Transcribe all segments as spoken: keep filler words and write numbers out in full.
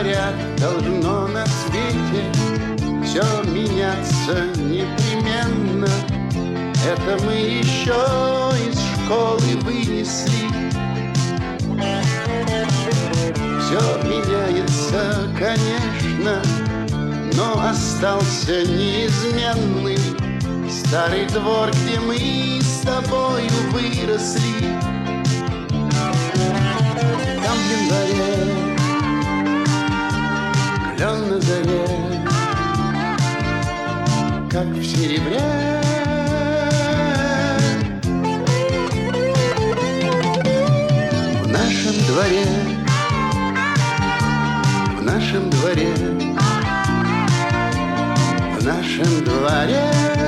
говорят, должно на свете все меняться непременно. Это мы еще из школы вынесли. Все меняется, конечно, но остался неизменным старый двор, где мы с тобою выросли. Там в январе клен на заре, как в серебре. В нашем дворе, в нашем дворе, в нашем дворе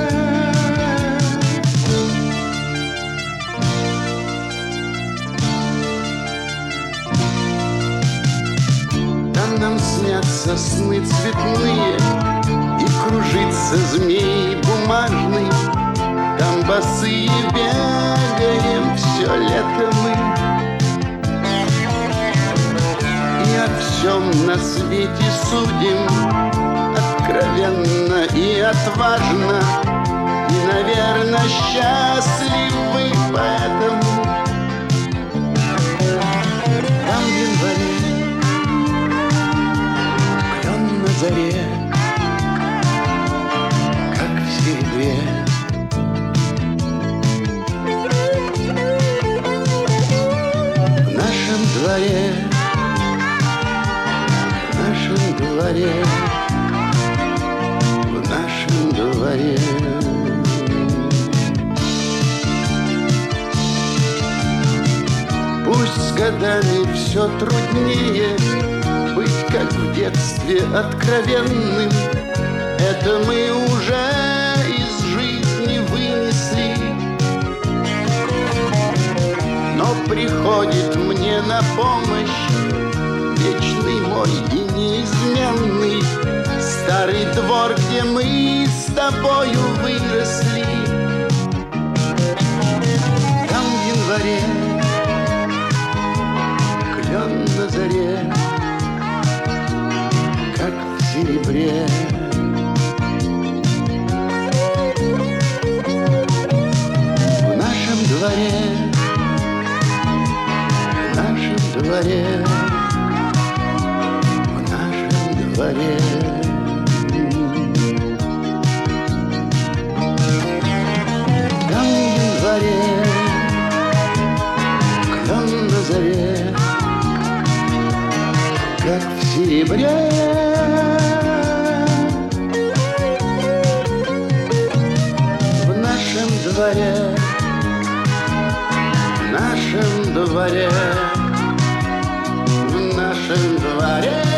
там нам снятся сны цветные, и кружится змей бумажный. Там босые бегаем все лето мы, и о всем на свете судим откровенно и отважно. И, наверное, счастливы поэтому. Там в январе клен на заре, как в серебре. В нашем дворе, в нашем дворе, в нашем дворе. Пусть с годами все труднее быть, как в детстве, откровенным. Это мы уже из жизни вынесли. Но приходит мне на помощь вечный мой и неизменный старый двор, где мы с тобою выросли. Там в январе клен на заре, как в серебре. В нашем дворе, в нашем дворе, в нашем дворе. Там в январе клен на заре, как в серебре. В нашем дворе, в нашем дворе, в нашем дворе.